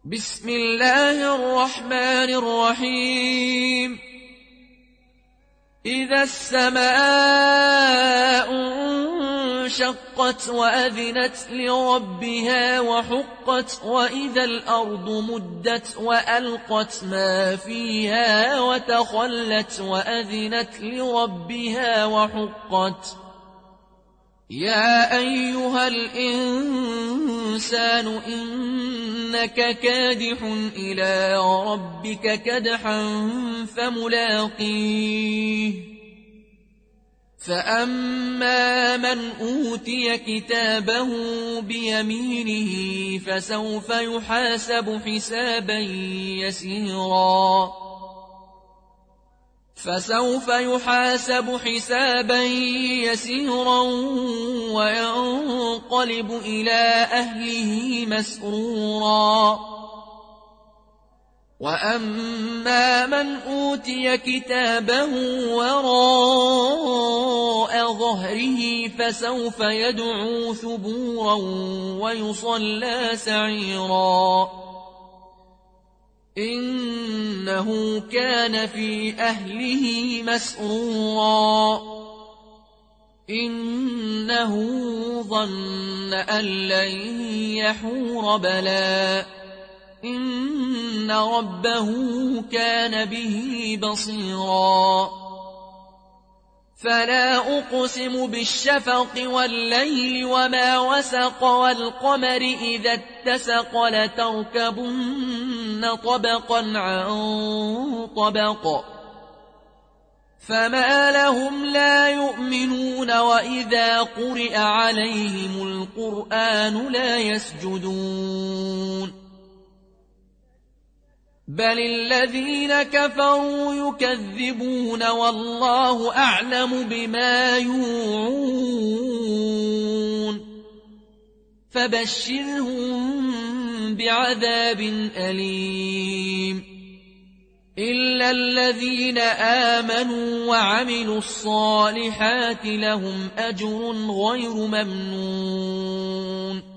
بسم الله الرحمن الرحيم. إذا السماء انشقت وأذنت لربها وحقت وإذا الأرض مدت وألقت ما فيها وتخلت وأذنت لربها وحقت. يا أيها الإنسان إنك كادح إلى ربك كدحا فملاقيه. فأما من أوتي كتابه بيمينه فسوف يحاسب حسابا يسيرا وينقلب إلى أهله مسرورا. وأما من أوتي كتابه وراء ظهره فسوف يدعو ثبورا ويصلى سعيرا. إنه كان في أهله مسرورا. إنه ظن أن لن يحور بلى إن ربه كان به بصيرا. فلا أقسم بالشفق والليل وما وسق والقمر إذا اتسق لتركبن طبقا عن طبق فما لهم لا يؤمنون وإذا قرئ عليهم القرآن لا يسجدون بل الذين كفروا يكذبون والله أعلم بما يوعون. فبشرهم بعذاب أليم إلا الذين آمنوا وعملوا الصالحات لهم أجر غير ممنون.